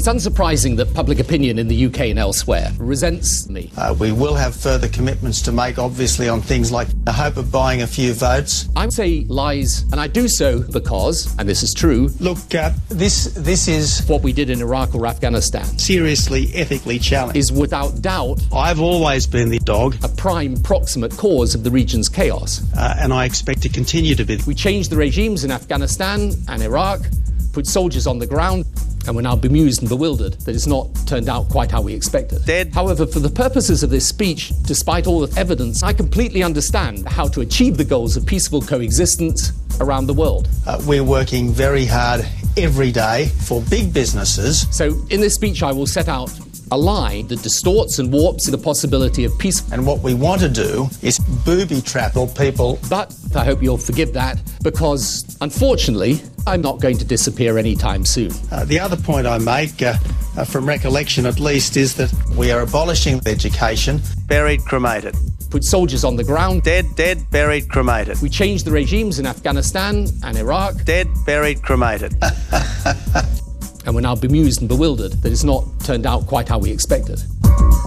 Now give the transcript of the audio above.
It's unsurprising that public opinion in the UK and elsewhere resents me. We will have further commitments to make, obviously, on things like the hope of buying a few votes. I say lies, and I do so because, and this is true, look, this is what we did in Iraq or Afghanistan seriously ethically challenged. Is without doubt, I've always been the dog, a prime proximate cause of the region's chaos. And I expect to continue to be. We changed the regimes in Afghanistan and Iraq, put soldiers on the ground, and we're now bemused and bewildered that it's not turned out quite how we expected. Dead. However, for the purposes of this speech, despite all the evidence, I completely understand how to achieve the goals of peaceful coexistence around the world. We're working very hard every day for big businesses. So in this speech, I will set out a lie that distorts and warps the possibility of peace. And what we want to do is booby-trap all people. But I hope you'll forgive that, because unfortunately, I'm not going to disappear anytime soon. The other point I make, from recollection at least, is that we are abolishing education. Buried, cremated. Put soldiers on the ground. Dead, buried, cremated. We changed the regimes in Afghanistan and Iraq. Dead, buried, cremated. And we're now bemused and bewildered that it's not turned out quite how we expected.